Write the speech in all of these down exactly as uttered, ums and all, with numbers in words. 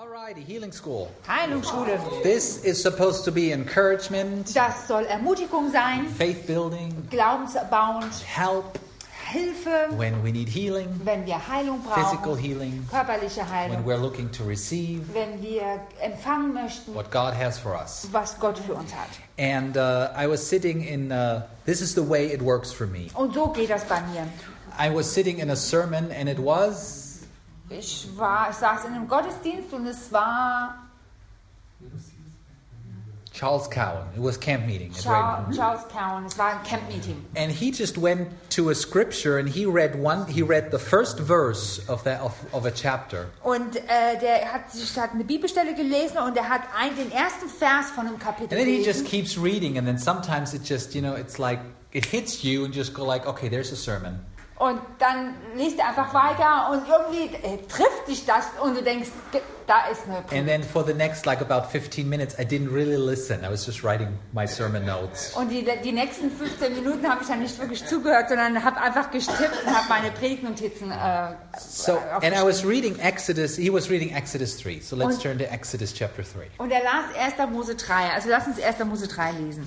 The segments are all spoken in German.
Alrighty, Healing School. Heilungsschule. This is supposed to be encouragement, Das soll Ermutigung sein, faith building, glaubenserbauend, help Hilfe, when we need healing, wenn wir Heilung physical brauchen, healing, körperliche when Heilung, we're looking to receive wenn wir empfangen möchten, what God has for us. was Gott für uns hat. And uh, I was sitting in, uh, this is the way it works for me. Und so geht das bei mir. I was sitting in a sermon and it was, Ich war, ich saß in einem Gottesdienst und es war Charles Cowan. It was camp meeting at Charles, Raymond. Charles Cowan. Es war ein Camp-Meeting. And he just went to a scripture and he read one. He read the first verse of that of, of a chapter. Und äh, der hat sich hat eine Bibelstelle gelesen und er hat ein, den ersten Vers von einem Kapitel And then he just gelesen. keeps reading, and then sometimes it just, you know, it's like it hits you and just go like, okay, there's a sermon. Und dann liest er einfach weiter und irgendwie äh, trifft dich das und du denkst, da ist eine And Predigt. then for the next like about fifteen minutes, I didn't really listen. I was just writing my sermon notes. Und die, die nächsten fünfzehn Minuten habe ich dann nicht wirklich zugehört, sondern habe einfach gestippt und habe meine Predigtnotizen äh, So, and I was reading Exodus. He was reading Exodus three. So let's Und- turn to Exodus chapter three. Und er las erster Mose drei. Also lass uns erster Mose drei lesen.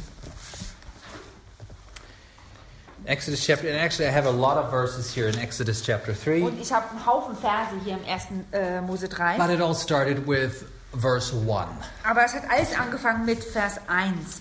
Exodus chapter, and actually I have a lot of verses here in Exodus chapter three. Und ich habe einen Haufen Verse hier im ersten äh, Mose drei. But it all started with verse one. Aber es hat alles angefangen mit Vers eins.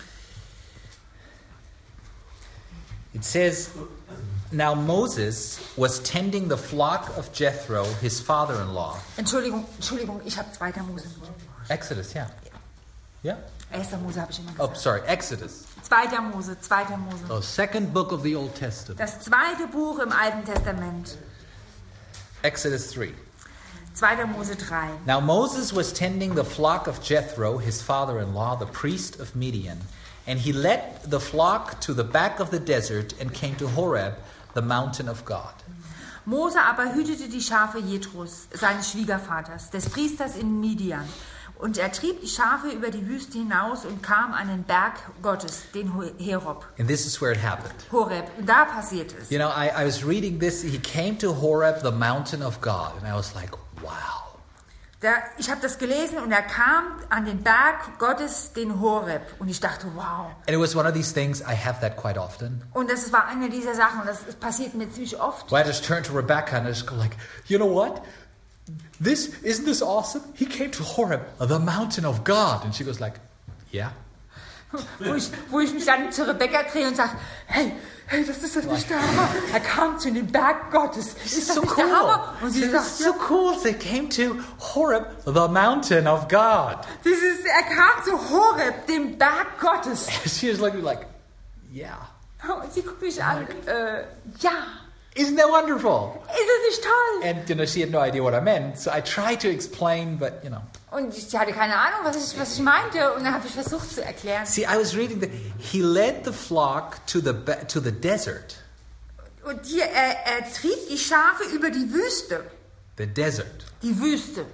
It says, "Now Moses was tending the flock of Jethro, his father-in-law." Entschuldigung, Entschuldigung, ich habe zweiter Mose. Exodus, yeah. Yeah? Erster Mose habe ich immer Oh, gesagt. sorry, Exodus. Zweiter Mose, zweiter Mose. Oh, second book of the Old Testament. Das zweite Buch im Alten Testament. Exodus three. zweiter Mose drei. Now Moses was tending the flock of Jethro, his father-in-law, the priest of Midian, and he led the flock to the back of the desert and came to Horeb, the mountain of God. Mose aber hütete die Schafe Jethros, seines Schwiegervaters, des Priesters in Midian. Und er trieb die Schafe über die Wüste hinaus und kam an den Berg Gottes, den Ho- Herob. And this is where it happened. Horeb. Und da passiert es. You know, I, I was reading this. He came to Horeb, the mountain of God. And I was like, wow. Da, ich habe das gelesen und er kam an den Berg Gottes, den Horeb. Und ich dachte, wow. And it was one of these things, I have that quite often. Und das war eine dieser Sachen, und das passiert mir ziemlich oft. Where I just turn to Rebecca and I just go like, you know what? This, isn't this awesome? He came to Horeb, the mountain of God. And she goes like, yeah. Wo ich, wo ich mich dann zu Rebecca drehe und sage, hey, hey, das ist das nicht der Hammer. Er kam zu dem Berg Gottes. Ist das So nicht cool. der Hammer? Und sie This sagt, is so cool. They came to Horeb, the mountain of God. das ist, er kam zu Horeb, dem Berg Gottes. She was looking like, yeah. Und sie guckt mich an, äh, ja, Isn't that wonderful? ist es nicht toll? And, you know, she had no idea what I meant. So I tried to explain, but, you know. Und ich hatte keine Ahnung, was ich, was ich meinte. Und dann habe ich versucht zu erklären. See, I was reading that he led the flock to the be- to the desert. Und hier, er, er trieb die Schafe über die Wüste. The desert. Die Wüste.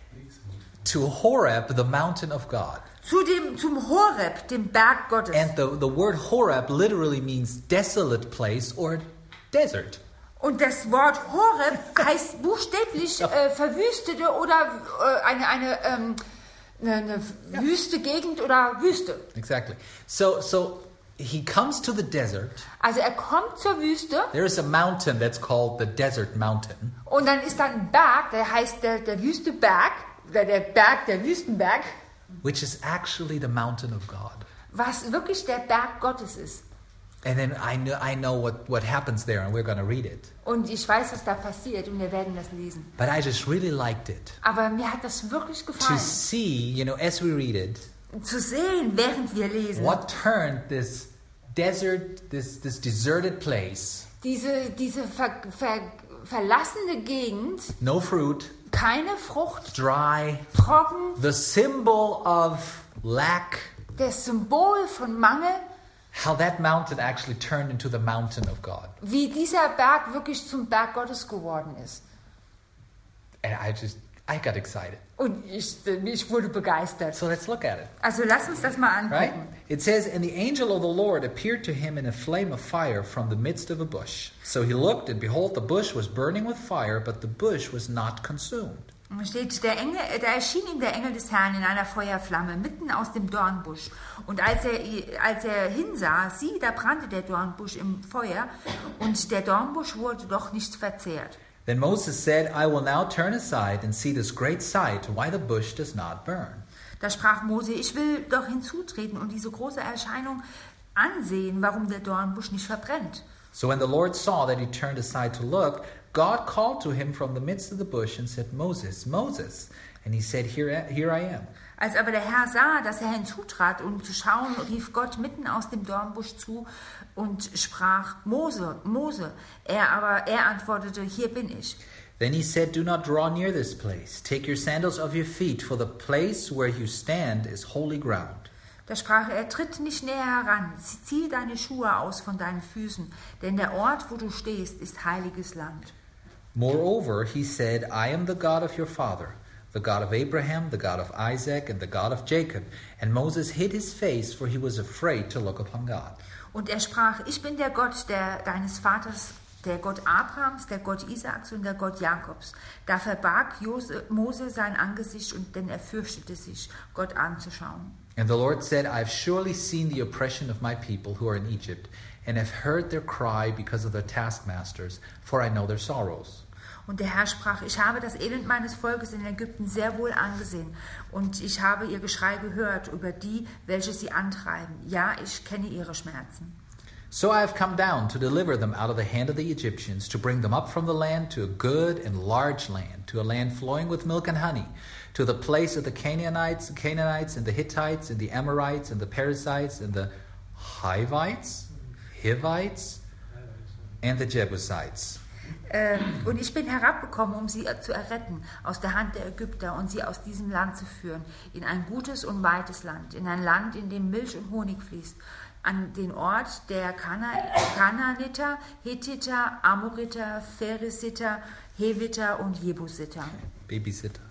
To Horeb, the mountain of God. Zu dem, zum Horeb, dem Berg Gottes. And the, the word Horeb literally means desolate place or desert. Und das Wort Horeb heißt buchstäblich äh, verwüstete oder äh, eine, eine, ähm, eine, eine wüste Gegend oder Wüste. Exactly. So so he comes to the desert. Also er kommt zur Wüste There is a mountain that's called the Desert Mountain. und dann ist da ein Berg, der heißt der, der Wüsteberg, oder der Berg, der Wüstenberg, Which is actually the mountain of God. was wirklich der Berg Gottes ist. And then I know, I know what, what happens there, and we're going to read it. Und ich weiß, was da passiert und wir werden das lesen. But I just really liked it. Aber mir hat das wirklich To gefallen, see, you know, as we read it, zu sehen, während wir lesen. what turned this desert, this, this deserted place, Diese, diese ver, ver, verlassene Gegend, no fruit, keine Frucht, dry, trocken, the symbol of lack, das Symbol von Mangel, how that mountain actually turned into the mountain of God. wie dieser Berg wirklich zum Berg Gottes geworden ist. And I just, I got excited. Und ich, ich wurde begeistert. So let's look at it. Also lass uns das mal Right? angucken. It says, "And the angel of the Lord appeared to him in a flame of fire from the midst of a bush. So he looked, and behold, the bush was burning with fire, but the bush was not consumed." Da steht, der Engel, da erschien ihm der Engel des Herrn in einer Feuerflamme mitten aus dem Dornbusch. Und als er, als er hinsah, sieh, da brannte der Dornbusch im Feuer und der Dornbusch wurde doch nicht verzehrt. Then Moses said, I will now turn aside and see this great sight, why the bush does not burn. Da sprach Mose, ich will doch hinzutreten und diese große Erscheinung ansehen, warum der Dornbusch nicht verbrennt. So when the Lord saw that he turned aside to look, God called to him from the midst of the bush and said, Moses, Moses. And he said, Here, here I am. Als aber der Herr sah, dass er hinzutrat, um zu schauen, rief Gott mitten aus dem Dornbusch zu und sprach, Mose, Mose. Er aber, er antwortete, hier bin ich. Then he said, Do not draw near this place. Take your sandals off your feet, for the place where you stand is holy ground. Da sprach er, tritt nicht näher heran, zieh deine Schuhe aus von deinen Füßen, denn der Ort, wo du stehst, ist heiliges Land. Moreover, he said, I am the God of your father, the God of Abraham, the God of Isaac, and the God of Jacob. And Moses hid his face, for he was afraid to look upon God. Und er sprach, ich bin der Gott der, deines Vaters, der Gott Abrahams, der Gott Isaaks und der Gott Jakobs. Da verbarg Jose, Mose sein Angesicht, und denn er fürchtete sich, Gott anzuschauen. And the Lord said, I have surely seen the oppression of my people who are in Egypt, and have heard their cry because of their taskmasters, for I know their sorrows. Und der Herr sprach, ich habe das Elend meines Volkes in Ägypten sehr wohl angesehen, und ich habe ihr Geschrei gehört über die, welche sie antreiben. Ja, ich kenne ihre Schmerzen. So I have come down to deliver them out of the hand of the Egyptians, to bring them up from the land to a good and large land, to a land flowing with milk and honey, to the place of the Canaanites, Canaanites and the Hittites and the Amorites and the Perizzites and the Hivites, Hivites and the Jebusites. Ähm, und ich bin herabgekommen, um sie zu erretten aus der Hand der Ägypter und sie aus diesem Land zu führen, in ein gutes und weites Land, in ein Land, in dem Milch und Honig fließt, an den Ort der Kana- Kanaaniter, Hethiter, Amoriter, Pheresiter, Heviter und Jebusiter. Babysitter.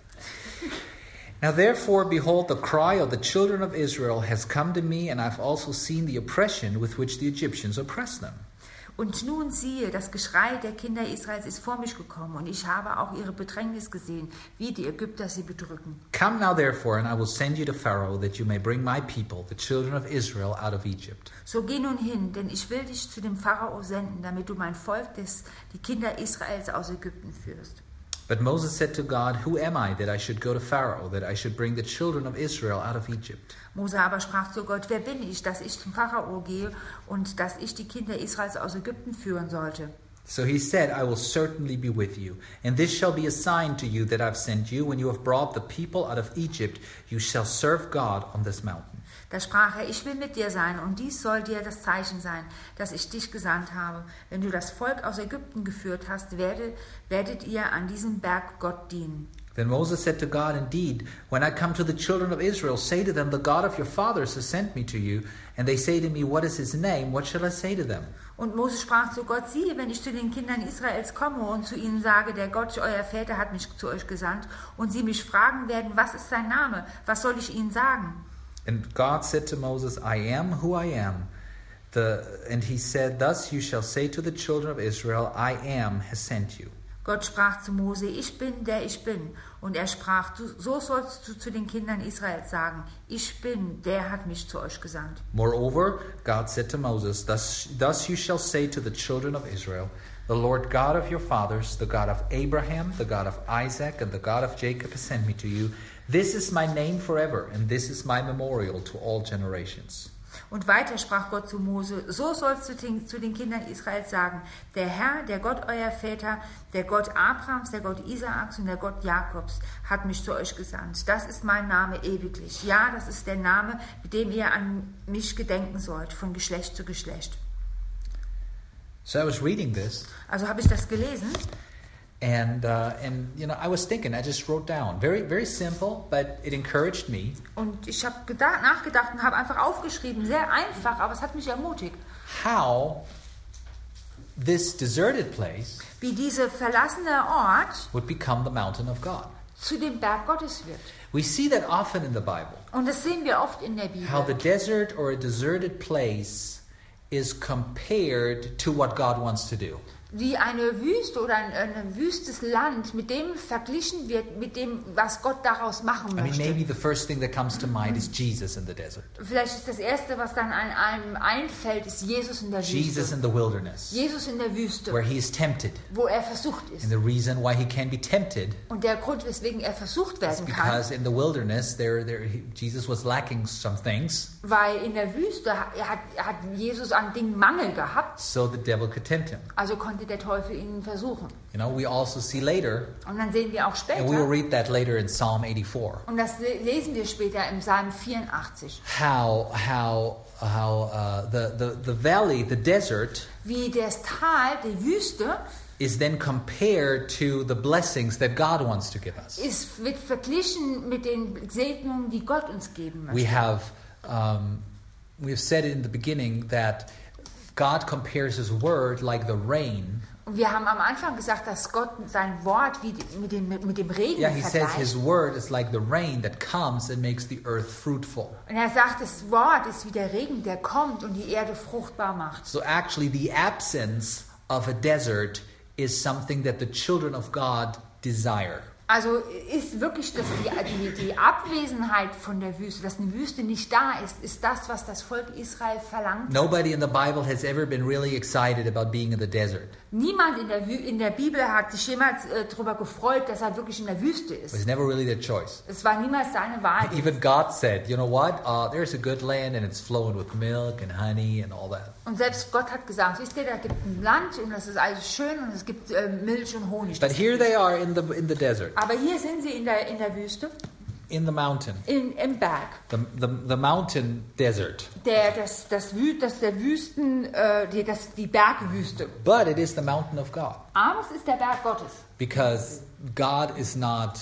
Now therefore, behold, the cry of the children of Israel has come to me, and I've also seen the oppression with which the Egyptians oppress them. Und nun siehe, das Geschrei der Kinder Israels ist vor mich gekommen, und ich habe auch ihre Bedrängnis gesehen, wie die Ägypter sie bedrücken. Come now therefore, and I will send you to Pharaoh, that you may bring my people, the children of Israel, out of Egypt. So geh nun hin, denn ich will dich zu dem Pharao senden, damit du mein Volk, des, die Kinder Israels, aus Ägypten führst. But Moses said to God, Who am I that I should go to Pharaoh, that I should bring the children of Israel out of Egypt? Mose aber sprach zu Gott, wer bin ich, dass ich zum Pharao gehe und dass ich die Kinder Israels aus Ägypten führen sollte? So he said, I will certainly be with you, and this shall be a sign to you that I've sent you. When you have brought the people out of Egypt, you shall serve God on this mountain. Da sprach er, ich will mit dir sein, und dies soll dir das Zeichen sein, dass ich dich gesandt habe. Wenn du das Volk aus Ägypten geführt hast, werdet, werdet ihr an diesem Berg Gott dienen. Then Moses said to God, Indeed, when I come to the children of Israel, say to them, The God of your fathers has sent me to you. And they say to me, What is his name? What shall I say to them? Und Mose sprach zu Gott, siehe, wenn ich zu den Kindern Israels komme und zu ihnen sage, der Gott, euer Väter, hat mich zu euch gesandt, und sie mich fragen werden, was ist sein Name? Was soll ich ihnen sagen? And God said to Moses, I am who I am. The, and he said, Thus you shall say to the children of Israel, I am has sent you. Gott sprach zu Mose, ich bin, der ich bin. Und er sprach, du, so sollst du zu den Kindern Israels sagen, ich bin, der hat mich zu euch gesandt. Moreover, God said to Moses, Thus, thus you shall say to the children of Israel, The Lord God of your fathers, the God of Abraham, the God of Isaac, and the God of Jacob has sent me to you. This is my name forever, and this is my memorial to all generations. Und weiter sprach Gott zu Mose, so sollst du den, zu den Kindern Israels sagen, der Herr, der Gott eurer Väter, der Gott Abrahams, der Gott Isaaks und der Gott Jakobs hat mich zu euch gesandt. Das ist mein Name ewiglich. Ja, das ist der Name, mit dem ihr an mich gedenken sollt, von Geschlecht zu Geschlecht. So I was reading this. Also habe ich das gelesen. And, uh, and you know, I was thinking, I just wrote down. Very, very simple, but it encouraged me. Und ich habe nachgedacht und habe einfach aufgeschrieben. Sehr einfach, aber es hat mich ermutigt. How this deserted place wie dieser verlassene Ort would become the mountain of God. Zu dem Berg Gottes wird. We see that often in the Bible. Und das sehen wir oft in der Bibel. How the desert or a deserted place is compared to what God wants to do. wie eine Wüste oder ein, ein wüstes Land mit dem verglichen wird, mit dem, was Gott daraus machen I mean, möchte. maybe the first thing that comes to mind is Jesus in the desert. Vielleicht ist das Erste, was dann an einem einfällt, ist Jesus in der Jesus Wüste. in the wilderness, Jesus in der Wüste, where he is tempted. wo er versucht ist. And the reason why he can be tempted Und der Grund, weswegen er versucht is werden kann, because in the wilderness, there, there, he- Jesus was lacking some things, weil in der Wüste hat, hat, hat Jesus an Dingen Mangel gehabt, so the devil could tempt him. also konnte der Teufel ihn versuchen. You know, we also see later, Und dann sehen wir auch and we will später, read that later in Psalm eighty-four, und das le- lesen wir später im Psalm vierundachtzig, how how how uh, the, the the valley, the desert, wie das Tal, die Wüste, is then compared to the blessings that God wants to give us. ist, wird verglichen mit den Segnungen, die Gott uns geben möchte. We have um, we've said in the beginning that God compares His word like the rain. Und wir haben am Anfang gesagt, dass Gott sein Wort wie die- mit dem, mit dem Regen Yeah, He says His vergleicht. word is like the rain that comes and makes the earth fruitful. Und er sagt, das Wort ist wie der Regen, der kommt und die Erde fruchtbar macht. So actually, the absence of a desert is something that the children of God desire. Also ist wirklich das die, die, die Abwesenheit von der Wüste, dass eine Wüste nicht da ist, ist das, was das Volk Israel verlangt. Nobody in the Bible has ever been really excited about being in the desert. Niemand in der, Wü in der Bibel hat sich jemals äh, darüber gefreut, dass er wirklich in der Wüste It ist. was never really their choice. Es war niemals seine Wahl. Even God said, you know what? Uh, there's a good land and it's flowing with milk and honey and all that. Und selbst Gott hat gesagt, wisst ihr, da gibt ein Land und das ist alles schön und es gibt äh, Milch und Honig. But Das here gibt es. they are in the in the desert, Aber hier sind sie in der, in der Wüste, in the mountain, in, im Berg. the the, the mountain desert. Der, das, das, Wü das der Wüsten, äh, die, das, die Bergwüste. But it is the mountain of God, Aber es ist der Berg Gottes. because God is not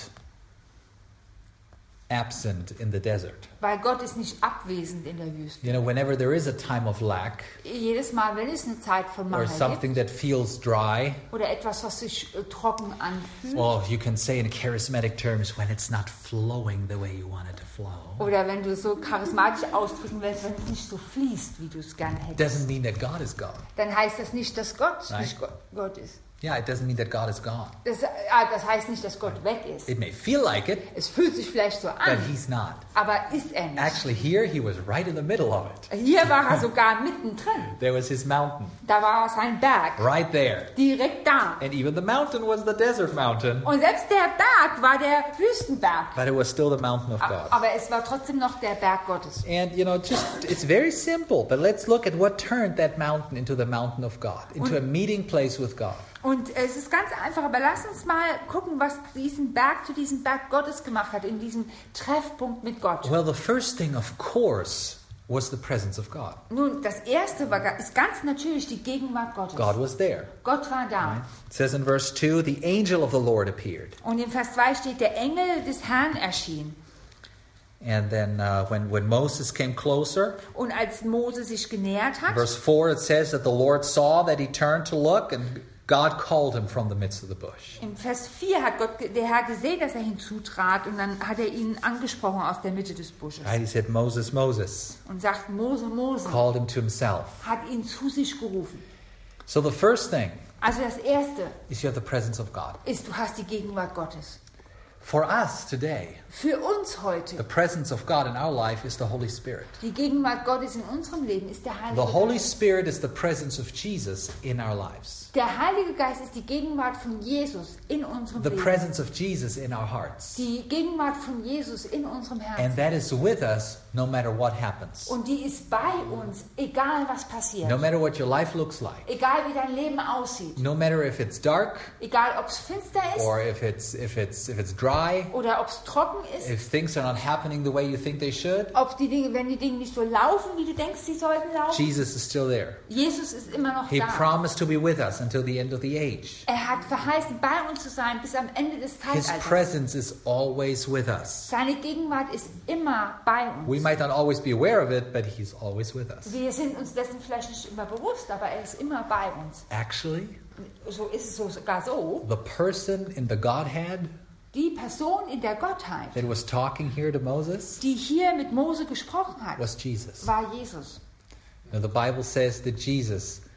absent in the desert. Weil Gott ist nicht abwesend in der Wüste. You know, whenever there is a time of lack Jedes Mal, wenn es eine Zeit von or Mangel something gibt that feels dry, oder etwas, was sich äh, trocken anfühlt, well, you can say in charismatic terms, when it's not flowing the way you want it to flow, oder wenn du es so charismatisch ausdrücken willst, wenn es nicht so fließt, wie du es gerne hättest, doesn't mean that God is gone. dann heißt das nicht, dass Gott Nein. nicht Gott, Gott ist. Yeah, it doesn't mean that God is gone. Das, ah, das heißt nicht, dass Gott weg ist. It may feel like it, Es fühlt sich vielleicht so but an, He's not. aber ist er nicht. Actually, here He was right in the middle of it. Hier war er sogar mittendrin. There was His mountain Da war sein Berg, right there. direkt da. And even the mountain was the desert mountain, Und selbst der Berg war der Wüstenberg. but it was still the mountain of A- God. Aber es war trotzdem noch der Berg Gottes. And, you know, just it's very simple, but let's look at what turned that mountain into the mountain of God, into a meeting place with God. Und es ist ganz einfach, aber lass uns mal gucken, was diesen Berg zu diesem Berg Gottes gemacht hat, in diesem Treffpunkt mit Gott. Well, the first thing, of course, was the presence of God. Nun, das erste war, ga- ist ganz natürlich die Gegenwart Gottes. God was there. Gott war da. It says in verse two, the angel of the Lord appeared. Und in Vers zwei steht, der Engel des Herrn erschien. And then uh, when, when Moses came closer, Und als Mose sich genähert hat, verse four, it says that the Lord saw that he turned to look, and God called him from the midst of the bush. in Vers vier hat Gott, ge- der Herr gesehen, dass er hinzutrat und dann hat er ihn angesprochen aus der Mitte des Busches Right? He said, Moses, Moses, und sagt, Mose, Mose, called him to himself. hat ihn zu sich gerufen. So the first thing Also das Erste is you have the presence of God. ist, du hast die Gegenwart Gottes. For us today, Für uns the heute, presence of God in our life is the Holy Spirit. die Gegenwart Gottes in unserem Leben ist der Heilige The Holy Geist. Spirit is the presence of Jesus in our lives. Der Heilige Geist ist die Gegenwart von Jesus in unserem The Leben. presence of Jesus in our hearts. Die Gegenwart von Jesus in unserem And Herzen. that is with us no matter what happens. Und die ist bei uns, egal was passiert. No matter what your life looks like. Egal wie dein Leben aussieht. No matter if it's dark Egal ob es finster ist or if it's if it's if it's dry, oder ob es trocken ist. if things are not happening the way you think they should, Ob die Dinge, wenn die Dinge nicht so laufen, wie du denkst, sie sollten laufen. Jesus is still there. Jesus ist immer noch He da. promised to be with us until the end of the age. Er hat verheißen, bei uns zu sein bis am Ende des His Zeitalters. presence is always with us. Seine Gegenwart ist immer bei uns. We might not always be aware of it, but he's always with us. Wir sind uns dessen vielleicht nicht immer bewusst, aber er ist immer bei uns. Actually, So ist es so, sogar so. the person in the Godhead Die Person in der Gottheit, that was talking here to Moses die hier mit Mose gesprochen hat, was Jesus. war Jesus. Now, the Bible says that Jesus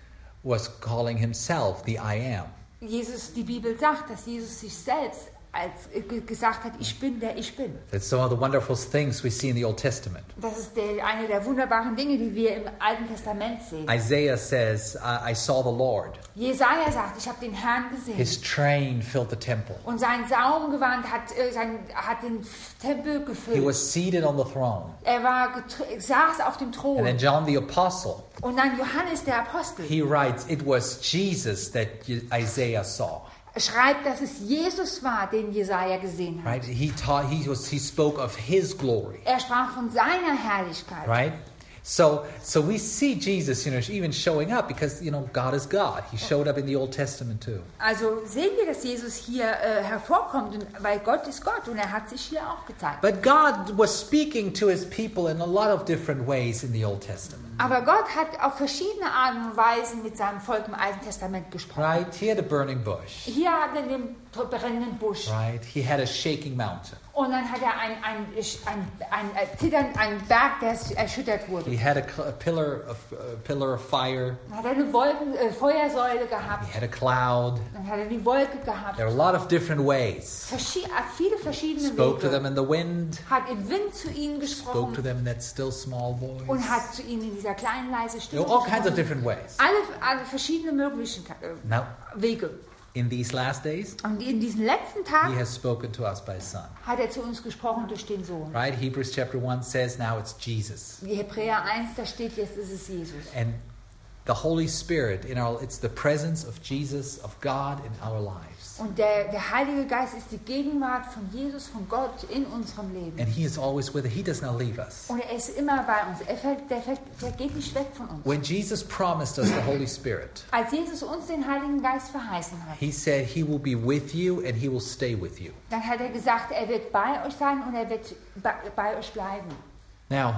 was calling himself the I am. Jesus, die Bibel sagt, dass Jesus sich selbst als äh, gesagt hat, ich bin der ich bin. That's some of the wonderful things we see in the Old Testament. Das ist der, eine der wunderbaren Dinge, die wir im Alten Testament sehen. Isaiah says, I, I saw the Lord. Jesaja sagt, ich habe den Herrn gesehen. His train filled the temple. Und sein Saumgewand hat, äh, sein, hat den Tempel He gefüllt. was seated on the throne. Er war getr- saß auf dem And Thron. then John the Apostle, Und dann Johannes der Apostel he writes, it was Jesus that Isaiah saw. schreibt, dass es Jesus war, den Jesaja gesehen hat. Right? He taught, he was, he spoke of his glory. Er sprach von seiner Herrlichkeit. Right? So, so we see Jesus, you know, even showing up because, you know, God is God. He showed up in the Old Testament too. Also sehen wir, dass Jesus hier äh, hervorkommt, und, weil Gott ist Gott und er hat sich hier auch gezeigt. But God was speaking to his people in a lot of different ways in the Old Testament. Aber Gott hat auf verschiedene Arten und Weisen mit seinem Volk im Alten Testament gesprochen. Right? He had a burning bush. Hier hat er den brennenden Busch. Right? He had a shaking mountain. Und dann hat er ein, ein, ein, ein, ein, Zittern, einen Berg, der erschüttert wurde. He had a, cl- a pillar of a pillar of fire. Dann hat er eine Wolken, äh, Feuersäule gehabt. He had a cloud. Dann hat er die Wolke gehabt. There are a lot of different ways. Verschie- viele verschiedene Spoke to Wege. them in the wind. Hat im Wind zu ihnen Spoke to gesprochen them in that still small und voice. hat zu ihnen in dieser kleinen, leise You Stimme know, all kinds of gesprochen. different ways. Alle, alle verschiedene möglichen äh, Now, Wege. in these last days, Und in diesen letzten he Tagen has spoken to us by his Son. hat er zu uns gesprochen durch den Sohn. Right? Hebrews chapter one says now it's Jesus. Die Hebräer eins, da steht, jetzt ist es Jesus. And the Holy Spirit, in our, it's the presence of Jesus, of God in our lives. Und der, der Heilige Geist ist die Gegenwart von Jesus, von Gott in unserem Leben. And he is always with us. He does not leave us. Und er ist immer bei uns. Er fällt, der, fällt, der geht nicht weg von uns. When Jesus promised us the Holy Spirit, Als Jesus uns den Heiligen Geist verheißen hat, he said he will be with you and he will stay with you. dann hat er gesagt, er wird bei euch sein und er wird bei, bei euch bleiben. Now,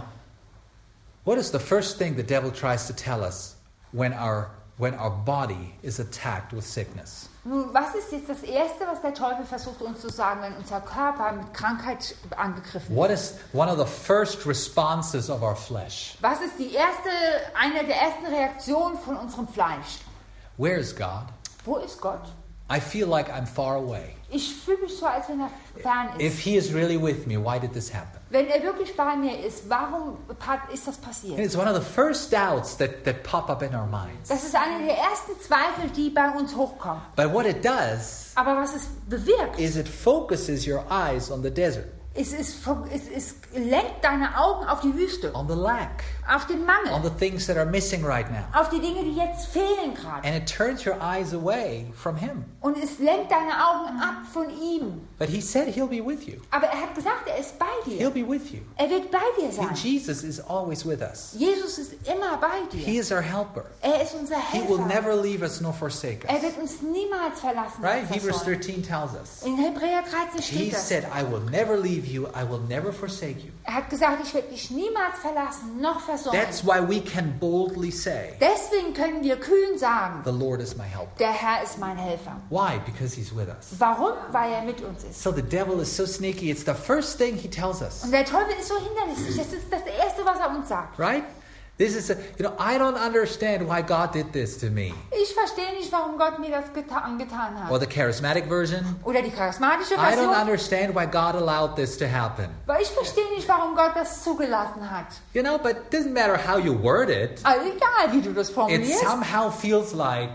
what is the first thing the devil tries to tell us when our when our body is attacked with sickness? Nun, was ist jetzt das Erste, was der Teufel versucht uns zu sagen, wenn unser Körper mit Krankheit angegriffen What wird? is one of the first responses of our flesh? Was ist die erste, eine der ersten Reaktionen von unserem Fleisch? Where is God? Wo ist Gott? I feel like I'm far away. Ich fühle mich so, als wenn er fern If ist. he is really with me, why did this happen? Wenn er wirklich bei mir ist, warum pa- ist das And passiert? it's one of the first doubts that, that pop up in our minds. Das ist eine der ersten Zweifel, die bei uns hochkommen. But what it does Aber was es bewirkt, is it focuses your eyes on the desert, es, ist, es, es lenkt deine Augen auf die Wüste, on the lack, auf den on Mangel, the things that are missing right now. auf die Dinge, die jetzt fehlen gerade. And it turns your eyes away from him. Und es lenkt deine Augen ab von ihm. But he said he'll be with you. Aber er hat gesagt, er ist bei He'll dir. be with you. Er wird bei dir sein. And Jesus is always with us. Jesus ist immer bei He dir. is our helper. Er ist unser He will Helfer. never leave us nor forsake Er us. wird uns niemals verlassen. Right? und Hebrews versäumen. thirteen tells us. In Hebräer dreizehn He steht das. said, I will never leave you. I will never forsake you. Er hat gesagt, ich werde dich niemals verlassen, noch versäumen. That's why we can boldly say, Deswegen können wir kühn sagen, the Lord is my helper. der Herr ist mein Helfer. Why? Because he's with us. Warum? Weil er mit uns ist. So the devil is so sneaky. It's the first thing he tells us. Und der Teufel ist so hinderlistig. Das ist das Erste, was er uns sagt. Right? This is, a, you know, I don't understand why God did this to me. Ich verstehe nicht, warum Gott mir das geta- angetan Or hat. the charismatic version. Oder die charismatische I don't Version. understand why God allowed this to happen. Weil ich verstehe nicht, warum Gott das zugelassen hat. You know, but it doesn't matter how you word it. Also egal, wie du das It formulierst. somehow feels like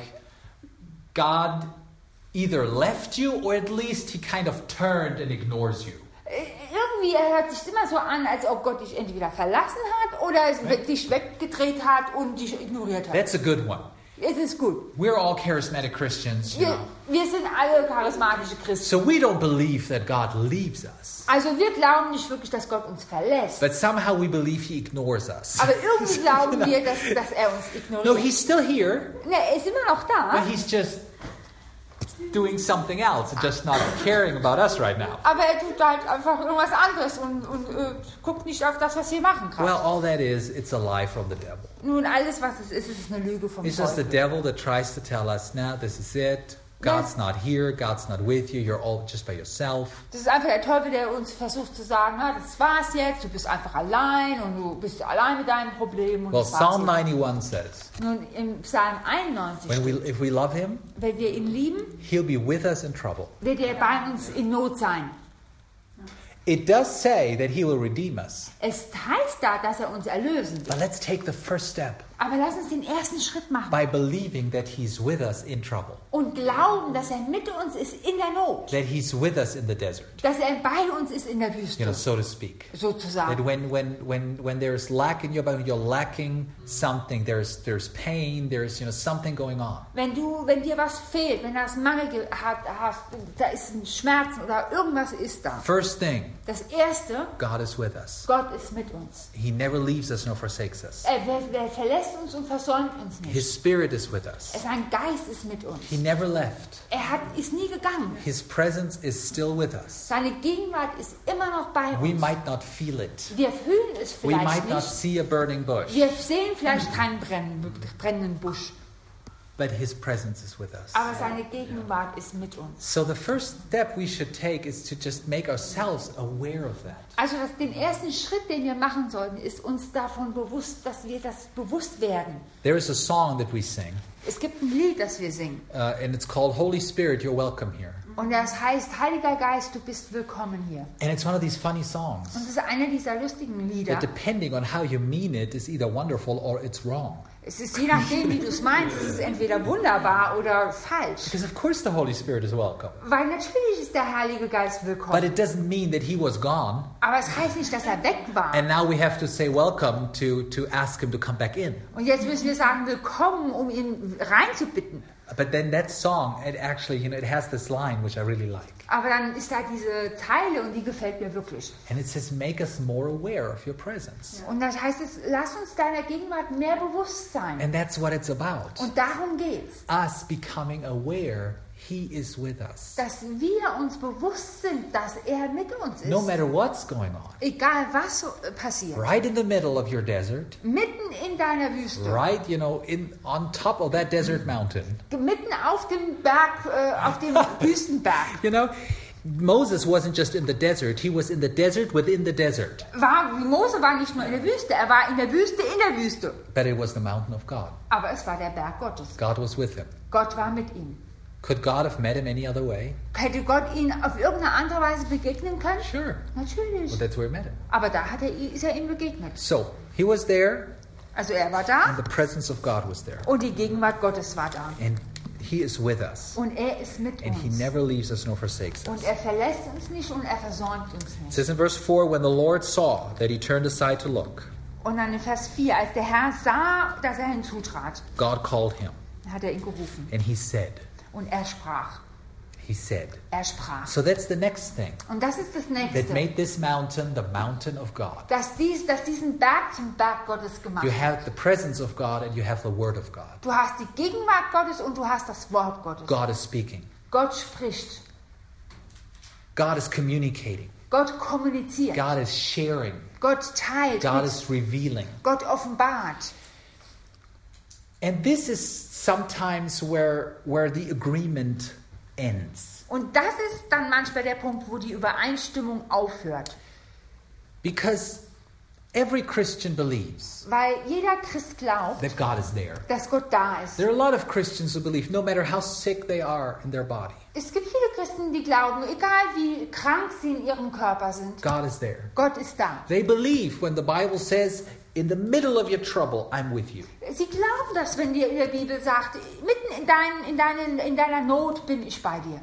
God either left you or at least he kind of turned and ignores you. Irgendwie hört sich immer so an, als ob Gott dich entweder verlassen hat oder es dich weggedreht hat und dich ignoriert hat. That's a good one. Es ist gut. We're all charismatic Christians, you Wir, know. wir sind alle charismatische Christen. So we don't believe that God leaves us. Also wir glauben nicht wirklich, dass Gott uns verlässt. But somehow we believe he ignores us. Aber irgendwie glauben wir, dass, dass er uns No, ignoriert. he's still here, Ne, er ist immer noch da, but he's just doing something else, just not caring about us right now. aber er tut halt einfach irgendwas anderes und, und äh, guckt nicht auf das, was wir machen Well, gerade. all that is, it's a lie from the devil. Nun, alles, was es ist, ist eine Lüge vom It's just the Teufel. devil that tries to tell us, now this is it. God's not here, God's not with you, you're all just by yourself. Das ist einfach der Teufel, der uns versucht zu sagen, ah, das war's jetzt, du bist einfach allein und du bist allein mit deinem Problem. Und Well, das war's Psalm jetzt. ninety-one says, Nun, im Psalm einundneunzig, when we, if we love him, wenn wir ihn lieben, he'll be with us in trouble. wird er bei uns in Not sein. It does say that he will redeem us. Es heißt da, dass er uns erlösen wird. But let's take the first step Aber lass uns den ersten Schritt machen by believing that he's with us in trouble, und glauben, dass er mit uns ist in der Not. that he's with us in the desert, Dass er bei uns ist in der you Wüste, know, so to speak. That sozusagen. when, when, when, when there's lack in your body, you're lacking something, there's, there's pain, there's, you know, something going on. Wenn du, wenn dir was fehlt, wenn du das Mangel ge- hat, hast, da ist ein Schmerz oder irgendwas ist da. First thing, Das Erste, God is with us. Gott ist mit uns. He never leaves us nor forsakes us. Er, er verlässt uns und versäumt uns nicht. His spirit is with us. Sein Geist ist mit uns. He never left. Er hat, ist nie gegangen. His presence is still with us. Seine Gegenwart ist immer noch bei We uns. might not feel it. Wir fühlen es We vielleicht might not nicht. see a burning bush, Wir sehen vielleicht keinen brennenden, brennenden Busch. but his presence is with us. Aber seine Gegenwart ist mit uns. So the first step we should take is to just make ourselves aware of that. Also das, den ersten Schritt, den wir machen sollten, ist uns davon bewusst, dass wir das bewusst werden. There is a song that we sing, Es gibt ein Lied, das wir singen. uh, and it's called Holy Spirit, You're Welcome Here. Und das heißt, Heiliger Geist, du bist willkommen hier. And it's one of these funny songs Und es ist einer dieser lustigen Lieder. that, depending on how you mean it, is either wonderful or it's wrong. Es ist je nachdem, wie du es meinst, es ist entweder wunderbar oder falsch. Because of course the Holy Spirit is welcome. Weil natürlich ist der Heilige Geist But willkommen. it doesn't mean that he was gone, Aber es heißt nicht, dass er weg war. and now we have to say welcome to, to ask him to come back in. Und jetzt müssen wir sagen, willkommen, um ihn reinzubitten. But then that song, it actually, you know, it has this line which I really like. Aber dann ist da diese Zeile und die gefällt mir wirklich. And it says, make us more aware of your presence. Und das heißt, es, lass uns deiner Gegenwart mehr bewusst sein. And that's what it's about. Und darum geht's. Us becoming aware he is with us. Dass wir uns bewusst sind, dass er mit uns ist. No matter what's going on. Egal was so äh, passiert. Right in the middle of your desert. Mitten in deiner Wüste. Right, you know, in on top of that desert mountain. Mitten auf dem Berg, äh, auf dem Wüstenberg. You know, Moses wasn't just in the desert, he was in the desert within the desert. War, Mose war nicht nur in der Wüste, er war in der Wüste in der Wüste. But it was the mountain of God. Aber es war der Berg Gottes. God was with him. Gott war mit ihm. Could God have met him any other way? Hätte Gott ihn auf irgendeine andere Weise begegnen können? Sure. Natürlich. Well, that's where he met him. Aber da hat er, ist er ihm begegnet. So, he was there, Also er war and da the presence of God was there. und die Gegenwart Gottes war da. And he is with us. Und er ist mit And he uns. never leaves us nor forsakes us. Und er verlässt uns nicht und er versäumt uns It nicht. says in verse four, when the Lord saw that he turned aside to look, Und dann in Vers vier, als der Herr sah, dass er hinzutrat, God called him, hat er ihn gerufen. and he said, Und er sprach. he said. Er sprach. So that's the next thing Und das ist das that Nächste. made this mountain the mountain of God. Dass, dies, dass diesen Berg zum Berg Gottes gemacht You hat. have the presence of God and you have the word of God. Du hast die Gegenwart Gottes und du hast das Wort Gottes. God is speaking. Gott spricht. God is communicating. Gott kommuniziert. God is sharing. Gott teilt. God mit. is revealing. Gott offenbart. And this is sometimes where, where the agreement ends. Und das ist dann manchmal der Punkt, wo die Übereinstimmung aufhört. Because every Christian believes Weil jeder Christ glaubt, that God is there. dass Gott da ist. There are a lot of Christians who believe no matter how sick they are in their body, Es gibt viele Christen, die glauben, egal wie krank sie in ihrem Körper sind, God is there. Gott ist da. They believe when the Bible says, in the middle of your trouble, I'm with you. Sie glauben das, wenn dir in der Bibel sagt, mitten in, dein, in, deinen, in deiner Not bin ich bei dir.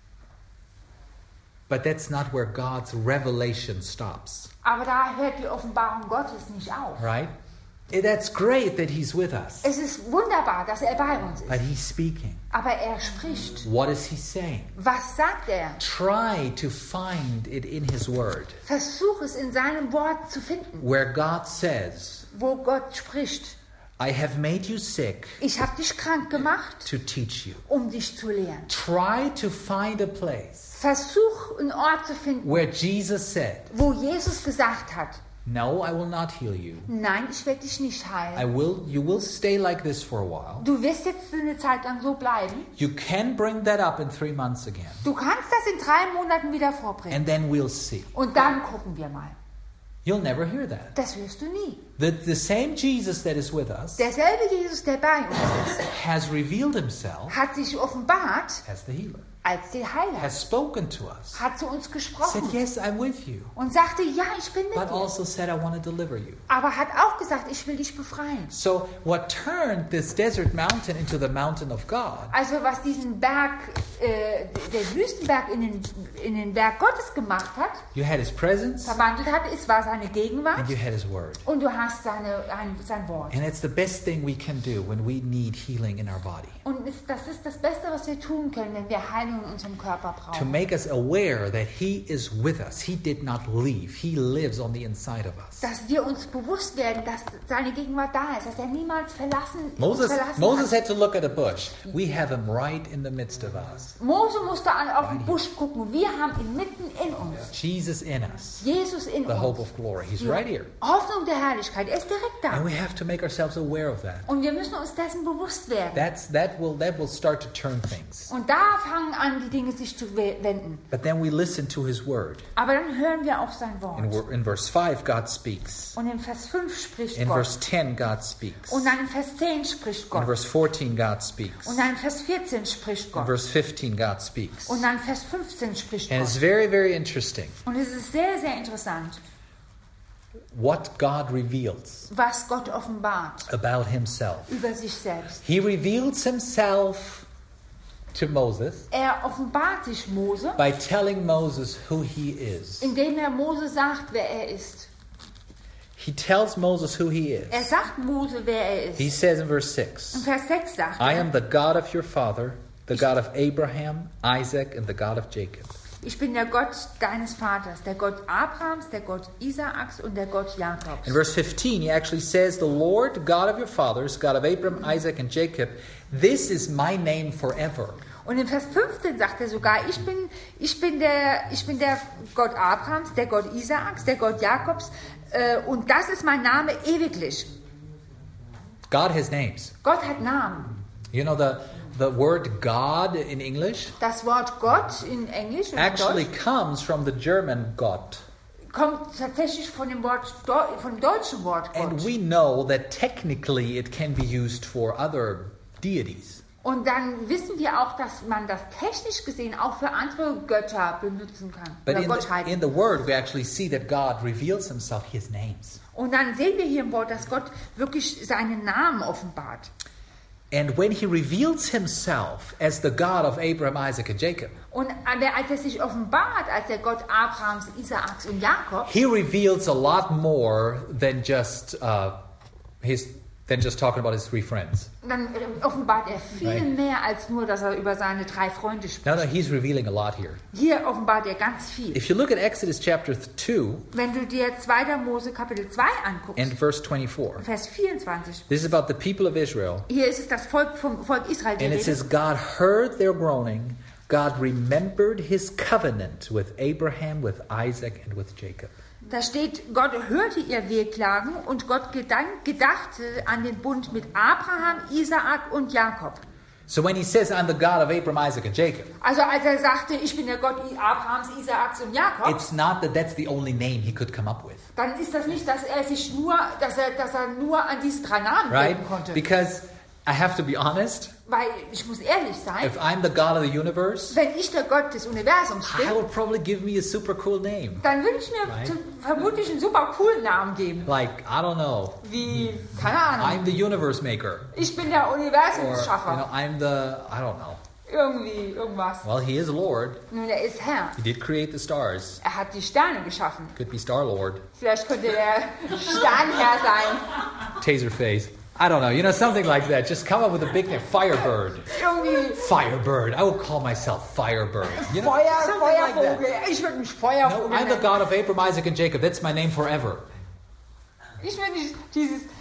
But that's not where God's revelation stops, Aber da hört die Offenbarung Gottes nicht auf. right? That's great that he's with us, Es ist wunderbar, dass er bei uns but ist. he's speaking. Aber er spricht. What is he saying? Was sagt er? Try to find it in his word, Versuch es in seinem Wort zu finden, where God says, wo Gott spricht. I have made you sick Ich habe dich krank gemacht, to teach you. um dich zu lehren. Try to find a place Versuch einen Ort zu finden, where Jesus said, wo Jesus gesagt hat, No, I will not heal you. Nein, ich werde dich nicht I heilen. will. You will stay like this for a while. Du wirst jetzt eine Zeit lang so bleiben. You can bring that up in three months again. Du kannst das in drei Monaten wieder vorbringen. And then we'll see. Und dann gucken wir mal. You'll never hear that. Das wirst du nie. The, the same Jesus that is with us Derselbe Jesus, der bei uns ist, has revealed himself hat sich offenbart as the healer. als der Heiler. Has spoken to us. Hat zu uns Said, gesprochen yes, I'm with you. und sagte, ja, ich bin mit But dir. also said, I want to deliver you. Aber hat auch gesagt, ich will dich befreien. So what turned this desert mountain into the mountain of God Also was diesen Berg, äh, der Wüstenberg in den, in den Berg Gottes gemacht hat, you had his presence verwandelt hat, es war seine and Gegenwart you had his word. und du hast seine, ein, sein Wort. And it's the best thing we can do when we need healing in our body. Und es, das ist das Beste, was wir tun können, wenn wir Heilung in unserem Körper To brauchen. make us aware that he is with us. He did not leave. He lives on the inside of us. Dass wir uns bewusst werden, dass seine Gegenwart da ist, dass er niemals verlassen, Moses, verlassen Moses hat. had to look at a bush. We have him right in the midst of us. Mose musste an, auf den Busch gucken. Wir haben ihn mitten in uns. Jesus in us, Jesus in the hope uns. of glory. He's Die right here. Hoffnung der Herrlichkeit. Er ist direkt da. And we have to make ourselves aware of that. Und wir müssen uns dessen bewusst werden. That's, that, will, that will start to turn things. Und da fangen an, die Dinge sich zu we- wenden. But then we listen to his word. Aber dann hören wir auf sein Wort. In, wor- in verse five, God speaks. Und in Vers fünf spricht In Gott. verse ten, God speaks. Und dann in Vers zehn spricht In Gott. verse fourteen, God speaks. Und dann in Vers vierzehn spricht In Gott. verse fifteen, God speaks. Und dann in Vers fünfzehn spricht And it's Gott. very, very interesting Und es ist sehr, sehr interessant, what God reveals was Gott offenbart about himself. über sich selbst. He reveals himself to Moses Er offenbart sich Mose, by telling Moses who he is. indem er Mose sagt, wer er ist. He tells Moses who he Er is. sagt Mose, wer er He ist. says in verse In six, Vers sechs sagt I er, am the God of your father, the God of Abraham, Isaac, and the God of Jacob. ich bin der Gott deines Vaters, der Gott Abrahams, der Gott Isaaks und der Gott Jakobs. In verse fifteen, he actually says, the Lord, God of your fathers, God of Abraham, Isaac, and Jacob, this is my name forever. Und in Vers fünfzehn sagt er sogar, ich bin, ich bin, der, ich bin der Gott Abrahams, der Gott Isaaks, der Gott Jakobs äh, und das ist mein Name ewiglich. God has names. Gott hat Namen. You know, the, the word God in English Das Wort Gott in Englisch und actually Deutsch comes from the German Gott. kommt tatsächlich von dem Wort Deu- von dem deutschen Wort And Gott. we know that technically it can be used for other deities. Und dann wissen wir auch, dass man das technisch gesehen auch für andere Götter benutzen kann. But Oder in the, Gottheiten. in the word, we actually see that God reveals himself, his names. Und dann sehen wir hier im Wort, dass Gott wirklich seinen Namen offenbart. And when he reveals himself as the God of Abraham, Isaac, and Jacob, Und als er sich offenbart als der Gott Abrahams, Isaaks und Jakobs, he reveals a lot more than just uh, his than just talking about his three friends. dann offenbart er viel Right. mehr als nur, dass er über seine drei Freunde spricht. No, no, he's revealing a lot here. Hier offenbart er ganz viel. If you look at Exodus chapter two Wenn du dir zweiter Mose Kapitel zwei anguckst, and verse twenty-four, Vers vierundzwanzig, this is about the people of Israel. hier ist es das Volk vom Volk Israel, die And it Rede. says, God heard their groaning. God remembered his covenant with Abraham, with Isaac, and with Jacob. Da steht, Gott hörte ihr Wehklagen und Gott gedank, gedachte an den Bund mit Abraham, Isaak und Jakob. So when he says, I'm the God of Abraham, Isaac, and Jacob, Also als er sagte, ich bin der Gott Abrahams, Isaaks und Jakobs, it's not that that's the only name he could come up with, dann ist das nicht, dass er sich nur, dass er, dass er nur an diese drei Namen right? denken konnte. Because I have to be honest, Weil ich muss ehrlich sein, if I'm the God of the universe, wenn ich der Gott des Universums I bin, would probably give me a super cool name. dann würde ich mir Right. zu, vermutlich einen super coolen Namen geben. Like, I don't know, Wie, keine Ahnung, I'm the universe maker. ich bin der Or, Universumsschaffer. you know, I'm the, I don't know. Irgendwie, irgendwas. Well, he is Lord. Nun, er ist Herr. He did create the stars. Er hat die Sterne geschaffen. Could be Star Lord. Vielleicht könnte er Sternherr sein. Taserface. I don't know. You know, something like that. Just come up with a big name. Firebird. Irgendwie Firebird. I will call myself Firebird. You know, Feuer, something like that. Feuervogel. Ich würde mich No, Feuervogel I'm the nennen. God of Abraham, Isaac, and Jacob. That's my name forever. Ich würde nicht dieses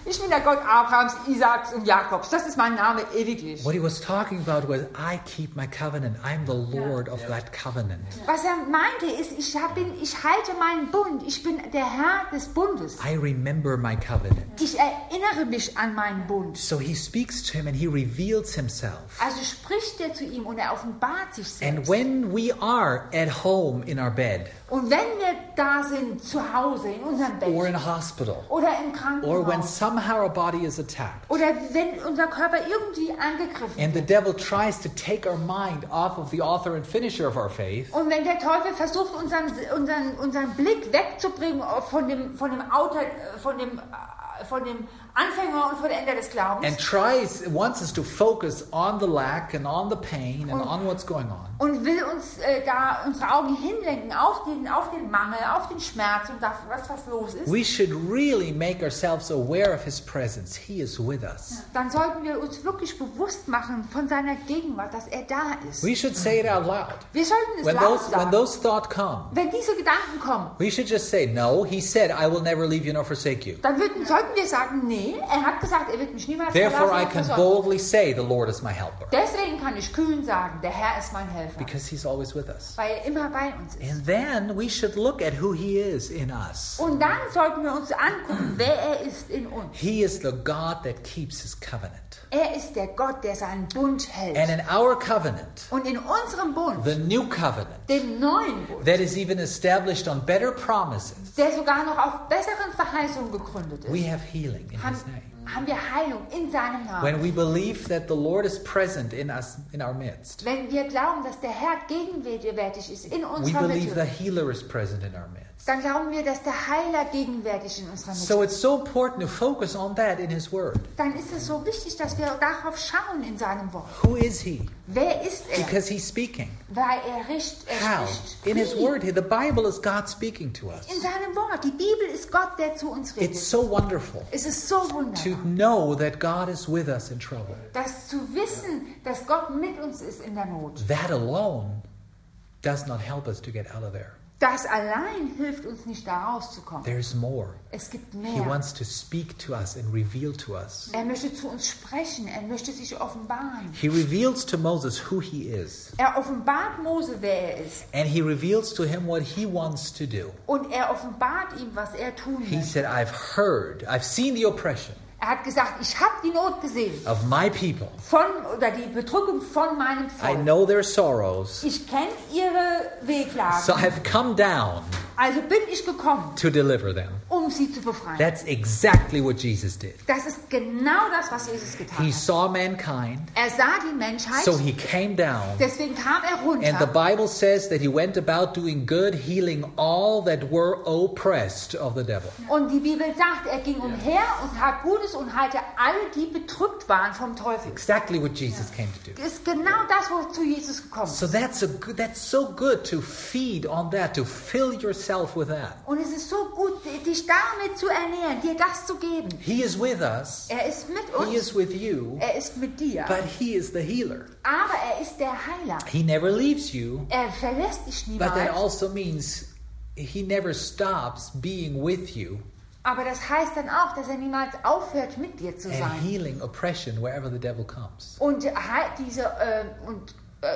Ich bin der Gott Abrahams, Isaaks und Jakobs. Das ist mein Name ewiglich. What he was talking about was, I keep my covenant. I'm the Lord of that covenant. Was er meinte ist, ich, hab, bin, ich halte meinen Bund. Ich bin der Herr des Bundes. I remember my covenant. Ich erinnere mich an meinen Bund. So he speaks to him and he reveals himself. Also spricht er zu ihm und er offenbart sich selbst. And when we are at home in our bed, Und wenn wir da sind, zu Hause, in unserem Bett, or in a hospital, oder im or when Krankenhaus, somehow our body is attacked, oder wenn unser Körper irgendwie angegriffen and the wird, devil tries to take our mind off of the author and finisher of our faith, und wenn der Teufel versucht, unseren, unseren, unseren Blick wegzubringen von dem, von dem Autor, von dem, von dem Anfänger und von der Ende des Glaubens, and tries, wants us to focus on the lack and on the pain and on what's going on, und will uns äh, da unsere Augen hinlenken auf den, auf den Mangel, auf den Schmerz und das, was, was los ist, we should really make ourselves aware of his presence. He is with us. dann sollten wir uns wirklich bewusst machen von seiner Gegenwart, dass er da ist. We should say it out loud. Wir sollten es When laut those, when sagen. those thoughts come, Wenn diese Gedanken kommen, we should just say, no, he said, I will never leave you nor forsake you. dann würden, sollten wir sagen, nee, er hat gesagt, er wird mich niemals Therefore I verlassen. can und versorgen. boldly say, the Lord is my helper. Deswegen kann ich kühn sagen, der Herr ist mein Helfer, Because he's always with us. weil er immer bei uns ist. And then we should look at who he is in us. Und dann sollten wir uns angucken, wer er ist in uns. He is the God that keeps his covenant. Er ist der Gott, der seinen Bund hält. And in our covenant, Und in unserem Bund, the new covenant, dem neuen Bund, that is even established on better promises, der sogar noch auf besseren Verheißungen gegründet we ist, have healing in haben, his name. haben wir Heilung in seinem Namen. When we believe that the Lord is present in us, in our midst, Wenn wir glauben, dass der Herr gegenwärtig ist in we unserer believe the Mitte, healer is present in our midst. dann glauben wir, dass der Heiler gegenwärtig in unserer Mitte So ist. it's so important to focus on that in his word. Dann ist es so wichtig, dass wir darauf schauen in seinem Wort. Who is he? Wer ist er? Because he's speaking. Weil er richt, er How? spricht. In his Wie? word, the Bible is God speaking to us. In seinem Wort. Die Bibel ist Gott, der zu uns redet. It's so wonderful Es ist so to wunderbar, know that God is with us in trouble. das zu wissen, dass Gott mit uns ist in der Not. That alone does not help us to get out of there. Das allein hilft uns nicht, da rauszukommen. There's more. Es gibt He mehr. wants to speak to us and reveal to us. Er möchte zu uns sprechen. Er möchte sich offenbaren. He reveals to Moses who he is. Er offenbart Mose, wer er ist. And he reveals to him what he wants to do. Und er offenbart ihm, was er tun He möchte. said, I've heard, I've seen the oppression Er hat gesagt, ich habe die Not gesehen. of my people. Von, oder die Bedrückung von meinem I Volk. know their sorrows. Ich kenne ihre Wehklagen. So I've come down Also bin ich gekommen, to deliver them. um sie zu befreien. That's exactly what Jesus did. Das ist genau das, was Jesus getan He hat. saw mankind, Er sah die Menschheit, so he came down. deswegen kam er And the runter. Bible says that he went about doing good, healing all that were oppressed of the devil. Und die Bibel sagt, er ging umher und tat Gutes und heilte alle, die bedrückt waren vom Teufel. Exactly what Jesus came to do. Das ist genau das, wozu Jesus gekommen ist. So that's a good, that's so good to feed on that, to fill yourself with that. Und es ist so gut, dich damit zu ernähren, dir das zu geben. He is with us. Er ist mit He uns, is with you. er ist mit dir, But he is the healer. aber er ist der Heiler. He never leaves you, Er verlässt dich but that niemals, also means he never stops being with you aber das heißt dann auch, dass er niemals aufhört, mit dir zu and sein. healing oppression wherever the devil comes. Und halt diese äh, und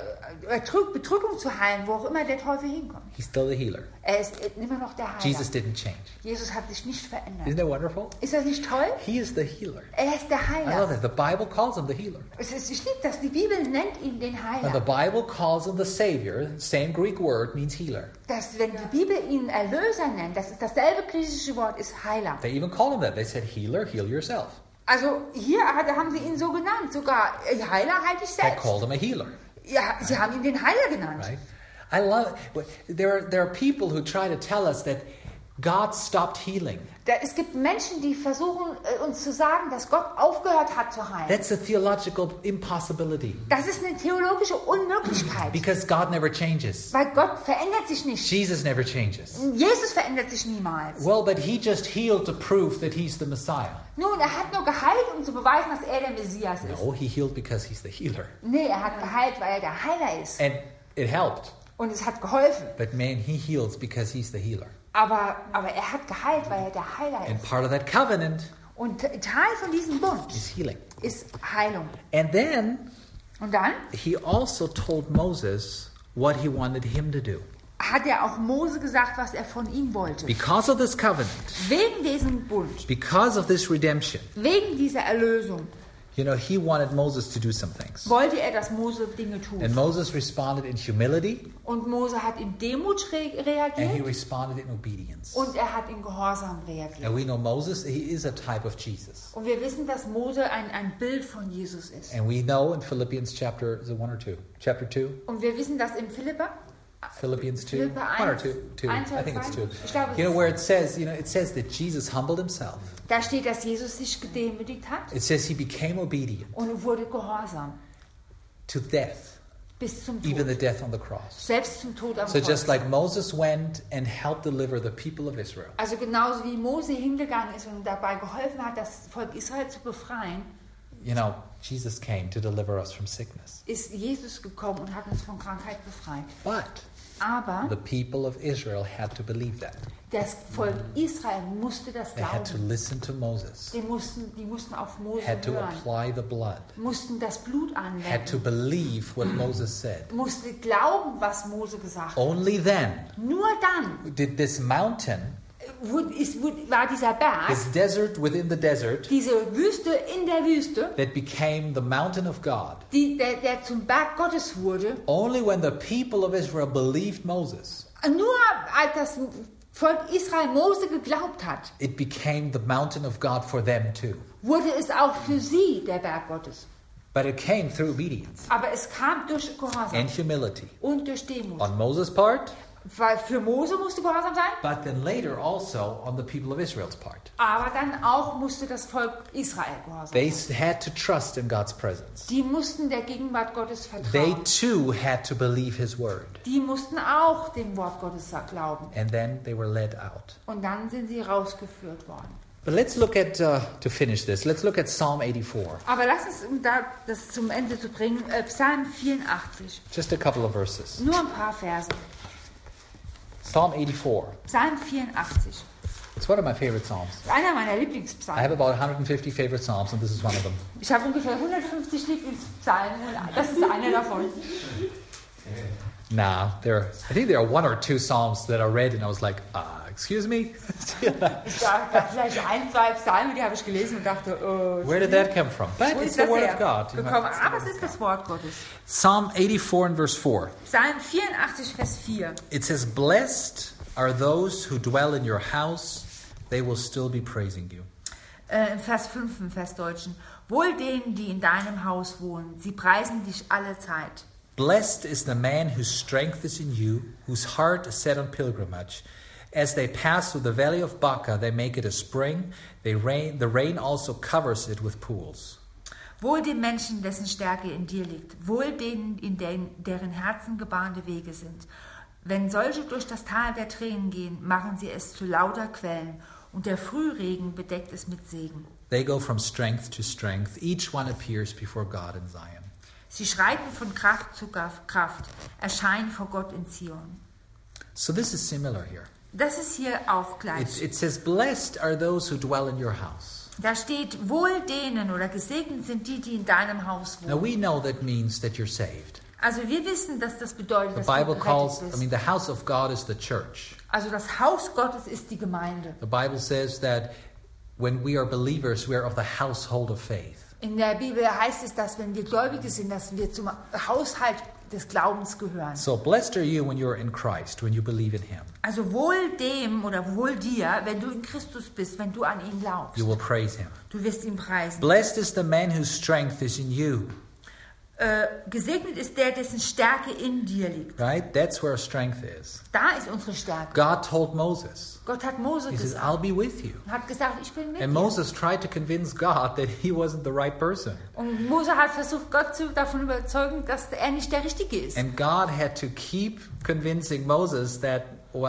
äh, Betrüg- Bedrückung zu heilen, wo auch immer der Teufel hinkommt. He's still the healer. Er ist immer noch der Heiler. Jesus didn't change. Jesus hat sich nicht verändert. Isn't that wonderful? Ist das nicht toll? He is the healer. Er ist der I love Heiler. that. The Bible calls him the healer. Es ist, ich liebe das. Die Bibel nennt ihn den And the Heiler. Bible calls him the Savior. Same Greek word means healer. Das, wenn die Bibel ihn Erlöser nennt, das ist dasselbe griechische Wort, ist Heiler. They even call him that. They said, healer, heal yourself. Also hier hat, haben sie ihn so genannt. Sogar äh, Heiler halte ich They selbst. called him a healer, Ja, sie haben ihn den Heiler genannt. right? I love there are there are people who try to tell us that God stopped healing. Da, es gibt Menschen, die versuchen, äh, uns zu sagen, dass Gott aufgehört hat zu heilen. That's a theological impossibility Das ist eine theologische Unmöglichkeit. because God never changes. Weil Gott verändert sich nicht. Jesus never changes. Jesus verändert sich niemals. Well, but he just healed to prove that he's the Messiah. Nun, er hat nur geheilt, um zu beweisen, dass er der Messias ist. No, he healed because he's the healer. Nee, er hat geheilt, weil er der Heiler ist. And it helped. Und es hat geholfen. But man, he heals because he's the healer. Aber, aber er hat geheilt, weil er der Heiler And ist. part of that covenant Und Teil von diesem Bund is healing. ist Heilung. And then Und dann he also told Moses what he wanted him to do. hat er auch Mose gesagt, was er von ihm wollte. Because of this covenant, Wegen diesem Bund, because of this redemption, wegen dieser Erlösung, you know, he wanted Moses to do some things. wollte er, dass Mose Dinge tut. And Moses responded in humility, Und Mose hat in Demut re and he reagiert responded in obedience. und er hat in Gehorsam reagiert. And we know Moses, he is a type of Jesus. Und wir wissen, dass Mose ein, ein Bild von Jesus ist. And we know in Philippians chapter, is it one or two? Chapter two? Und wir wissen, dass in Philippa, Philippians two? Philipper One or eins, two? Two. eins oder I think it's zwei? two. Ich glaube, You know es- where it says, you know, it says that Jesus humbled himself. da steht, dass Jesus sich gedemütigt hat It says he became obedient und wurde gehorsam to death, bis zum even the Tod. death on the cross. Selbst zum Tod am So just Kreuz. like Moses went and helped deliver the people of Israel, Also genauso wie Mose hingegangen ist und dabei geholfen hat, das Volk Israel zu befreien, you know, Jesus came to deliver us from sickness. ist Jesus gekommen und hat uns von Krankheit befreit. But Aber the people of Israel had to believe that. das Volk Israel musste das They had to glauben. listen to Moses, Die mussten, die mussten auf Mose had to hören, apply the blood, mussten das Blut had to anwenden, believe what Moses said. mussten glauben, was Mose gesagt hat. Only then Nur dann did this mountain, wurde, ist, wurde, war dieser Berg, this desert within the desert, diese Wüste in der Wüste, that became the mountain of God. die, der, der zum Berg Gottes wurde. Only when the people of Israel believed Moses, Nur als das Volk Israel Mose geglaubt hat, it became the mountain of God for them too. wurde es auch für sie der Berg Gottes. But it came through obedience Aber es kam durch Gehorsam and humility und durch Demut. on Moses' part, Weil für Mose musste Gehorsam sein, but then later also on the people of Israel's part. aber dann auch musste das Volk Israel Gehorsam They sein. had to trust in God's presence. Die mussten der Gegenwart Gottes They vertrauen. too had to believe his word. Die mussten auch dem Wort Gottes glauben. And then they were led out. Und dann sind sie rausgeführt worden. But let's look at, uh, to finish this, let's look at Psalm eighty-four. Aber lass uns, um da das zum Ende zu bringen, äh, Psalm vierundachtzig. Just a couple of verses. Nur ein paar Verse. Psalm eighty-four. Psalm vierundachtzig. It's one of my favorite psalms. Einer meiner I have Lieblingspsalmen. about one hundred fifty favorite psalms, and this is one of them. Ich habe ungefähr hundertfünfzig Lieblingspsalmen und das ist einer davon. Nah, there. I think there are one or two psalms that I read, and I was like, uh, excuse me? Da gab vielleicht ein, zwei Psalmen, die habe ich gelesen und dachte, oh, Where did that come from? But wo it's ist the das word of God. you know. hergekommen? Aber es ist das Wort Gottes. Psalm eighty-four and verse four. Psalm vierundachtzig, Vers vier. It says, "Blessed are those who dwell in your house; they will still be praising you." Äh, Im Vers fünf, im Versdeutschen. Wohl denen, die in deinem Haus wohnen, sie preisen dich alle Zeit. Blessed is the man whose strength is in you, whose heart is set on pilgrimage. As they pass through the valley of Baca, they make it a spring. They rain, the rain also covers it with pools. Wohl dem Menschen, dessen Stärke in dir liegt, wohl denen, in den, deren Herzen gebahnte Wege sind. Wenn solche durch das Tal der Tränen gehen, machen sie es zu lauter Quellen, und der Frühregen bedeckt es mit Segen. They go from strength to strength. Each one appears before God in Zion. Sie schreiten von Kraft zu Kraft, erscheinen vor Gott in Zion. So this is similar here. Das ist hier auch It, gleich. it says, "Blessed are those who dwell in your house." Da steht, wohl denen oder gesegnet sind die, die in deinem Haus Now wohnen. we know that means that you're saved. Also wir wissen, dass das bedeutet, The dass Bible du calls, gerettet I mean, bist. the house of God is the church. Also das Haus Gottes ist die Gemeinde. The Bible says that when we are believers, we are of the household of faith. In der Bibel heißt es, dass wenn wir Gläubige sind, dass wir zum Haushalt des Glaubens gehören. So blessed are you when you're in Christ, when you believe in Him. Also wohl dem oder wohl dir, wenn du in Christus bist, wenn du an ihn glaubst. You will praise Him. Du wirst ihn preisen. Blessed is the man whose strength is in you. Äh, gesegnet ist der, dessen Stärke in dir liegt. Right? That's where strength is. Da ist unsere Stärke. God told Moses, Gott hat Mose He says, gesagt, I'll be with you. hat gesagt, ich bin mit And dir. Moses tried to convince God that he wasn't the right person. Und Mose hat versucht, Gott zu, davon überzeugen, dass er nicht der Richtige ist. And God had to keep convincing Moses that, well,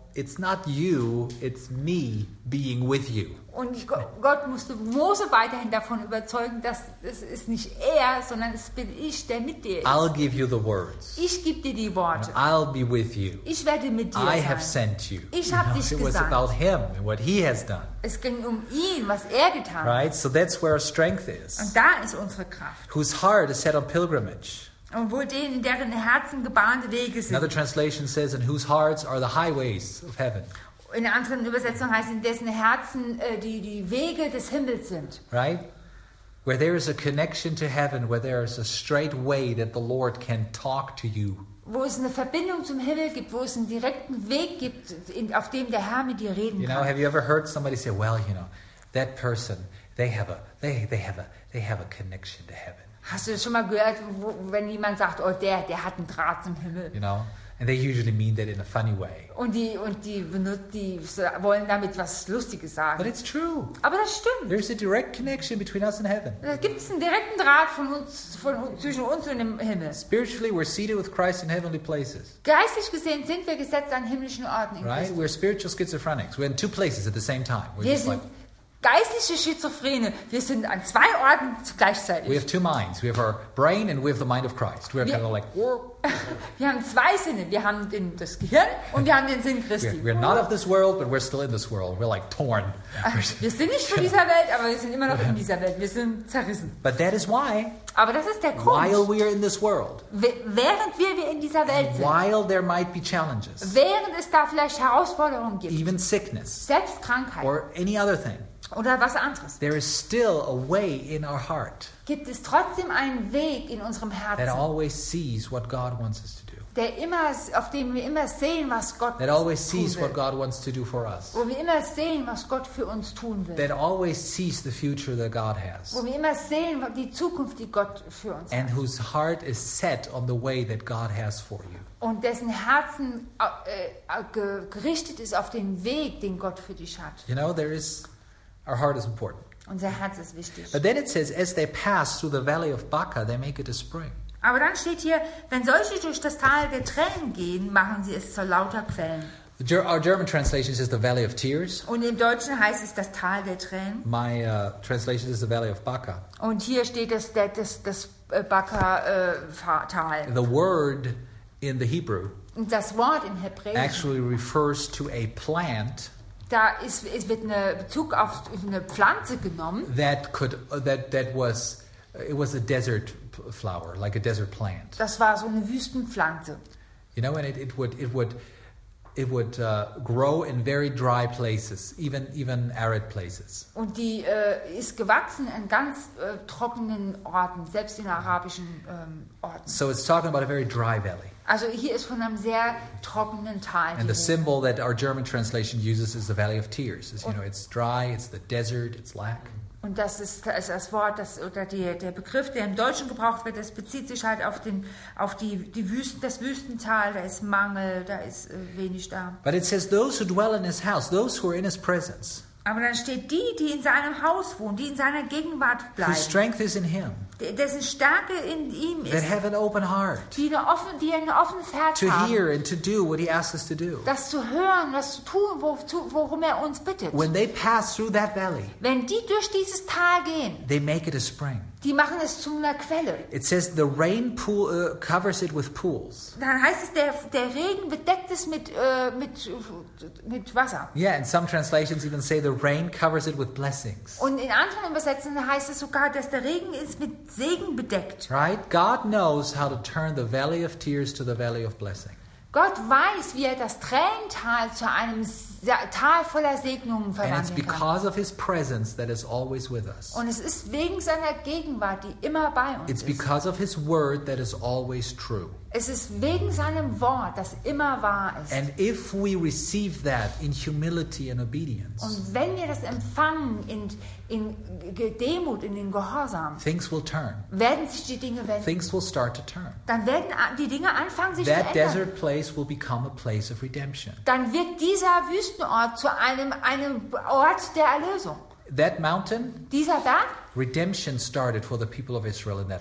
it's not you, it's me being with you. Und Gott musste Mose weiterhin davon überzeugen, dass es ist nicht er, sondern es bin ich, der mit dir ist. I'll give you the words. Ich gebe dir die Worte. I'll be with you. Ich werde mit dir I sein. have sent you. Ich You habe know, dich it was gesandt. about him and what he has done. Es ging um ihn, was er getan hat. Right? So that's where our strength is. Und da ist unsere Kraft. Whose heart is set on pilgrimage. Und wo denen, in deren Herzen gebahnte Wege sind. Another translation says, and whose hearts are the highways of heaven. In der anderen Übersetzung heißt es, in dessen Herzen äh, die, die Wege des Himmels sind. Right? Where there is a connection to heaven, where there is a straight way that the Lord can talk to you. Wo es eine Verbindung zum Himmel gibt, wo es einen direkten Weg gibt, in, auf dem der Herr mit dir reden You know, kann. have you ever heard somebody say, well, you know, that person, they have a they they have a they have a connection to heaven. Hast du das schon mal gehört, wo, wenn jemand sagt, oh, der, der hat einen Draht zum Himmel? You know? And they usually mean that in a funny way. Und die, und die, benut- die wollen damit was Lustiges But sagen. it's true. Aber das stimmt. There's a direct connection between us and heaven. Da gibt es einen direkten Draht von uns, von, uns- zwischen uns und dem Himmel. Spiritually, we're seated with Christ in heavenly places. Geistlich gesehen sind wir gesetzt an himmlischen Orten in Right? Christus. We're spiritual schizophrenics. We're in two places at the same time. We're Wir just like, sind geistliche Schizophrene. Wir sind an zwei Orten we gleichzeitig. have two minds. We have our brain and we have the mind of Christ. We're Wir- kind of like, we're, Wir haben zwei Sinne. Wir haben den, das Gehirn und wir haben den Sinn Christi. we're not of this world, but we're still in this world. We're like torn. Wir sind nicht von dieser Welt, aber wir sind immer noch in dieser Welt. Wir sind zerrissen. But that is why, Aber das ist der while Grund. we are in this world, W- Während wir, wir in dieser Welt sind, while there might be challenges, während es da vielleicht Herausforderungen gibt, even sickness, selbst Krankheit or any other thing, oder was anderes, there is still a way in our heart gibt es trotzdem einen Weg in unserem that Herzen, always sees what God wants us to do. der immer, auf dem wir immer sehen, was Gott That always tun sees what will. God wants to do for us. Wo wir immer sehen, was Gott für uns tun will. That always sees the future that God has. Wo wir immer sehen, die Zukunft, die Gott für uns And hat. whose heart is set on the way that God has for you. Und dessen Herzen äh, äh, ge- gerichtet ist auf den Weg, den Gott für dich hat. You know, there is, our heart is important. Unser Herz ist wichtig. But then it says, as they pass through the valley of Baca, they make it a spring. Aber dann steht hier, wenn solche durch das Tal der Tränen gehen, machen sie es zu lauter Quellen. The Ger- Our German translation says the valley of tears. Und im Deutschen heißt es das Tal der Tränen. My uh, translation is the valley of Baca. Und hier steht das, das, das, das Baka-Tal. The word in the Hebrew Und das Wort im Hebräischen, actually refers to a plant da ist, es wird ein Bezug auf eine Pflanze genommen, that could uh, that that was it was a desert p- flower, like a desert plant. das war so eine Wüstenpflanze. You know, and it, it would it would it would uh, grow in very dry places, even even arid places. Und die äh, ist gewachsen an ganz äh, trockenen Orten, selbst in arabischen ähm, Orten. So it's talking about a very dry valley. Also hier ist von einem sehr trockenen Tal. And the die Rede. symbol that our German translation uses is the valley of tears. It's, you know, it's dry, it's the desert, it's lack. Und das ist, das, ist das Wort, das, oder die, der Begriff, der im Deutschen gebraucht wird, das bezieht sich halt auf, den, auf die, die Wüsten, das Wüstental, da ist Mangel, da ist äh, wenig da. But it says those who dwell in his house, those who are in his presence, Aber dann steht die, die in seinem Haus wohnen, die in seiner Gegenwart whose bleiben, strength is in him, de- dessen Stärke in ihm that ist, have an open heart die, eine offen, die ein offenes Herz to haben, hear and to do what he asks us to do. das zu hören, das zu tun, wozu, worum er uns bittet. When they pass through that valley, Wenn die durch dieses Tal gehen, they make it a spring. die machen es zu einer Quelle. It says the rain pool uh, covers it with pools. Dann heißt es, der, der Regen bedeckt es mit, äh, mit, mit Wasser. Yeah, and some translations even say the rain covers it with blessings. Und in anderen Übersetzungen heißt es sogar, dass der Regen ist mit Segen bedeckt. Right? God knows how to turn the valley of tears to the valley of blessing. Gott weiß, wie er das Tränental zu einem Sa- Tal voller Segnungen And it's verwandeln kann. because of his presence that is always with us. Und es ist wegen seiner Gegenwart, die immer bei uns It's ist. because of his word that is always true. Es ist wegen seinem Wort, das immer wahr ist. And if we receive that in humility and obedience, Und wenn wir das empfangen in, in Ge- Demut, in den Gehorsam, things will turn. werden sich die Dinge wenden. Things will start to turn. Dann werden a- die Dinge anfangen, sich zu That ändern. desert place will become a place of redemption. Dann wird dieser Wüstenort zu einem, einem Ort der Erlösung. That mountain, Dieser Berg, redemption started for the people of Israel in that mountain.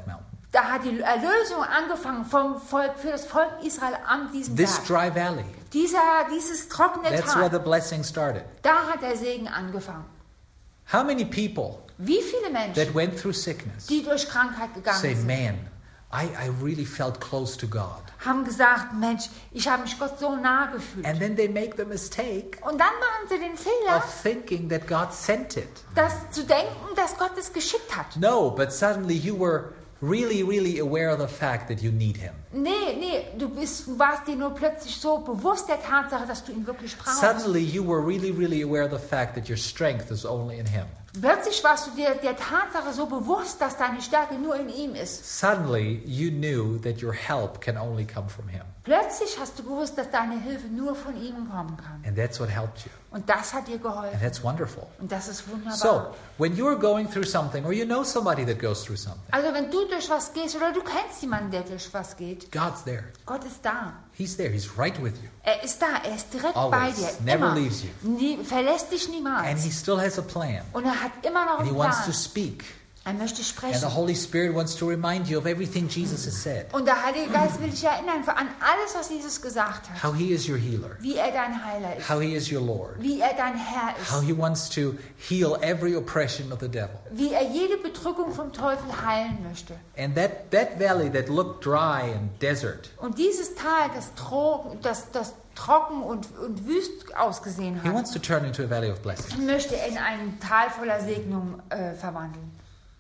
Da hat die Erlösung angefangen vom Volk, für das Volk Israel an diesem This Berg. dry valley. Dieser, dieses trockene That's where the Tal, blessing started. da hat der Segen angefangen. How many people Wie viele Menschen, that went through sickness die durch Krankheit gegangen say, sind, man, I, I really felt close to God. haben gesagt, Mensch, ich habe mich Gott so nah gefühlt. And then they make the mistake Und dann machen sie den Fehler, of thinking that God sent it. das zu denken, dass Gott es geschickt hat. No, but suddenly you were really, really aware of the fact that you need Him. Nee, nee, du, bist, du warst dir nur plötzlich so bewusst der Tatsache, dass du ihn wirklich brauchst. Suddenly you were really, really aware of the fact that your strength is only in Him. Plötzlich warst du dir der Tatsache so bewusst, dass deine Stärke nur in ihm ist. Suddenly you knew that your help can only come from Him. Plötzlich hast du gewusst, dass deine Hilfe nur von ihm kommen kann. And that's what helped you. Und das hat dir And geholfen. that's wonderful. Und das ist wunderbar. So, when you're going through something, or you know somebody that goes through something, Also wenn du durch was gehst oder du kennst jemanden, der durch was geht, God's there. Gott ist da. He's there. He's right with you. Er ist da, er ist direkt Always. bei dir. Never Immer. leaves you. Nie, verlässt dich And niemals. He still has a plan. Und er hat immer noch And He einen wants to Plan. speak. Er möchte And sprechen. the Holy Spirit wants to remind you of everything Jesus has said. Und der Heilige Geist will dich erinnern an alles, was Jesus gesagt hat. How He is your healer. Wie er dein Heiler ist. How He is your Lord. Wie er dein Herr How ist. He wants to heal every oppression of the devil. Wie er jede Bedrückung vom Teufel heilen möchte. And that, that valley that looked dry and desert, Und dieses Tal, das, tro das, das trocken und, und wüst ausgesehen He hat, wants to turn into a valley of blessing. möchte er in ein Tal voller Segnung äh, verwandeln.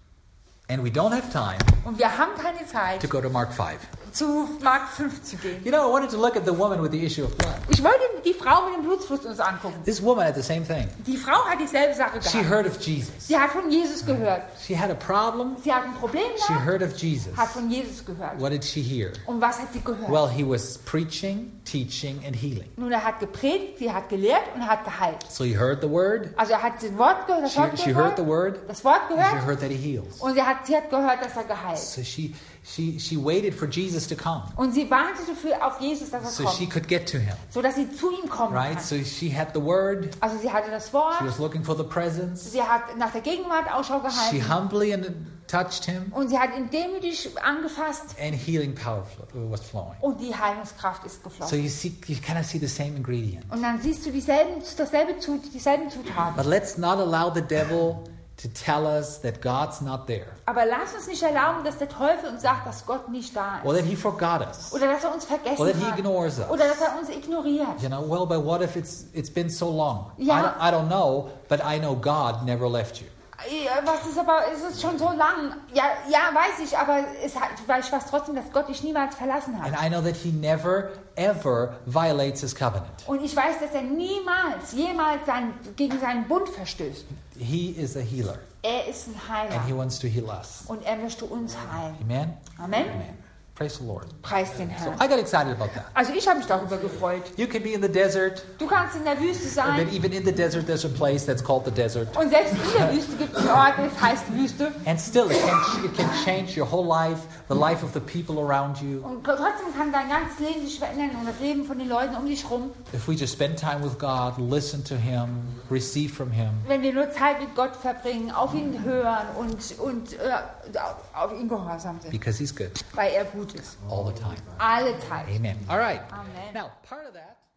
And we don't have time Und wir haben keine Zeit, to go to Mark five. zu Mark fünf zu gehen. You know, I wanted to look at the woman with the issue of blood. Ich wollte die Frau mit dem Blutfluss uns angucken. This woman had the same thing. Die Frau hat dieselbe Sache She gehabt. heard of Jesus. Sie hat von Jesus gehört. She had a problem. Sie hat ein Problem She gehabt, heard of Jesus. hat von Jesus gehört. What did she hear? Und was hat sie gehört? Well, He was preaching, teaching, and healing. Nun, er hat gepredigt, sie hat gelehrt und er hat geheilt. So he heard the word. Also er hat das Wort gehört, das She, Wort she heard gehört, the word. das Wort And she gehört heard that He heals. und sie hat, sie hat gehört, dass er geheilt. So she, she, she waited for Jesus to come Und sie wartete für, auf Jesus, dass er so she kommt, could get to Him. so dass sie zu ihm kommen Right? kann. So she had the word. Also sie hatte das She Wort, was looking for the presence. sie hat nach der Gegenwart Ausschau She gehalten humbly and touched Him, und sie hat ihn demütig angefasst and healing power flo- was flowing. und die Heilungskraft ist So geflossen. you see, you kind of see the same ingredient. Und dann siehst du dieselben, dasselbe Zut, dieselben Zutaten. But let's not allow the devil to tell us that God's not there, Aber lass uns nicht erlauben, dass der Teufel uns sagt, dass Gott nicht da or ist. that He forgot us. Oder dass er uns vergessen Or that he hat. ignores us. Oder dass er uns ignoriert. You know, well, but what if it's it's been so long? Ja. I, don't, I don't know, but I know God never left you. Ja, was ist aber, ist es schon so lang? Ja, ja, weiß ich, aber es hat, weil ich weiß trotzdem, dass Gott dich niemals verlassen And hat. I know that He never, ever violates His covenant. Und ich weiß, dass er niemals, jemals sein, gegen seinen Bund verstößt. He is a healer, Er ist ein and He Heiler. wants to heal us. Und er möchte uns heilen. Amen? Amen. Amen. Praise the Lord. Preis den So Herrn. I got excited about that. Also ich habe mich darüber gefreut. You can be in the desert, Du kannst in der Wüste and then sein. even in the desert there's a place that's called the desert. Und selbst in der Wüste gibt es einen Ort, das heißt Wüste. And still, it can, it can change your whole life, the life of the people around you. Und trotzdem kann dein ganzes Leben sich verändern und das Leben von den Leuten um dich rum. If we just spend time with God, listen to Him, receive from Him, Wenn wir nur Zeit mit Gott verbringen, auf ihn hören und, und äh, auf ihn gehorsam sind, because He's good weil er gut ist. all the time. Alle Zeit. Amen. All right. Amen. Now, part of that.